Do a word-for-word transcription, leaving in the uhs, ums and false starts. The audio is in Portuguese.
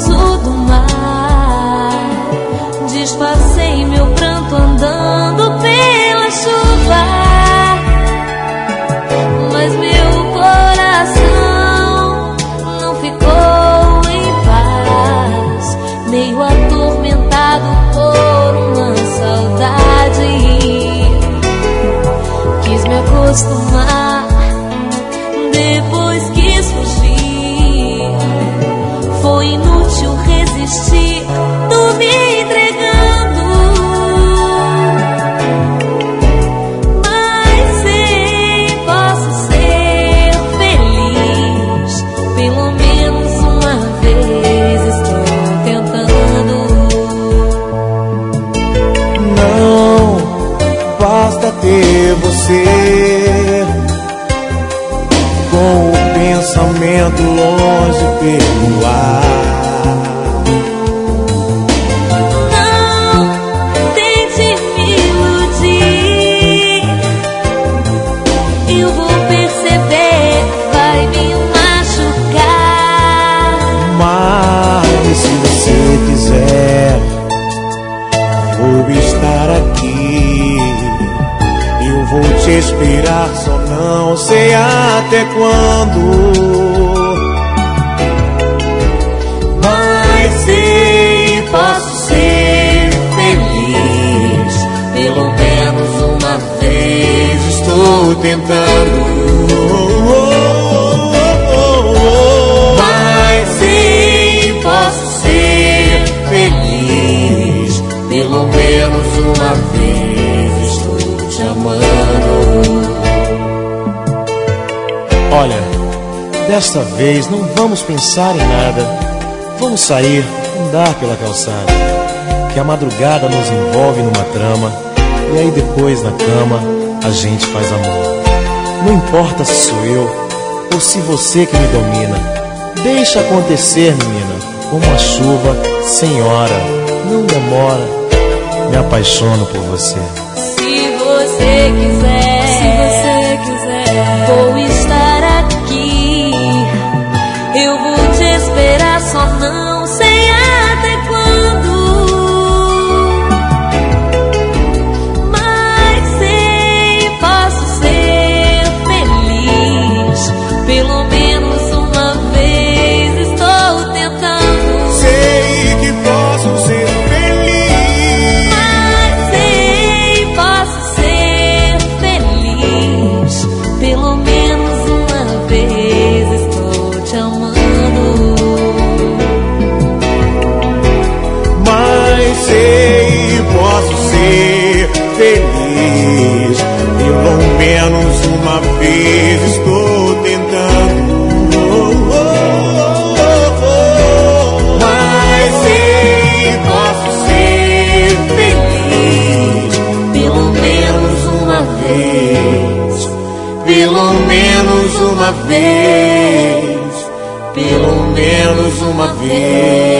fuso do mar. Disfarcei meu pranto andando pela chuva, mas meu coração não ficou em paz, meio atormentado por uma saudade. Quis me acostumar, depois quis fugir. Foi inútil resistir, tô me entregando. Mas sei, posso ser feliz. Pelo menos uma vez estou tentando. Não basta ter você com o pensamento longe pelo ar. Não tente me iludir, eu vou perceber, vai me machucar. Mas se você quiser, vou estar aqui. Eu vou te esperar, só não sei até quando. Mas sei, posso ser feliz. Pelo menos uma vez Estou tentando. Mas sei, posso ser feliz. Pelo menos uma vez estou te amando. Olha, desta vez não vamos pensar em nada. Vamos sair, andar pela calçada, que a madrugada nos envolve numa trama, e aí depois na cama a gente faz amor. Não importa se sou eu ou se você que me domina. Deixa acontecer, menina, como a chuva sem hora. Não demora, me apaixono por você. Se você quiser, se você quiser, vou estar aqui. Eu vou te esperar, só não sei até quando. Mas sei, posso ser feliz. Pelo menos uma vez estou tentando. Sei que posso ser feliz. Mas sei, posso ser feliz. Pelo menos uma vez estou te amando. Mas sei, posso ser feliz. Pelo menos uma vez estou tentando. Mas sei, posso ser feliz. Pelo menos uma vez. Pelo menos uma vez. Pelo menos uma vez.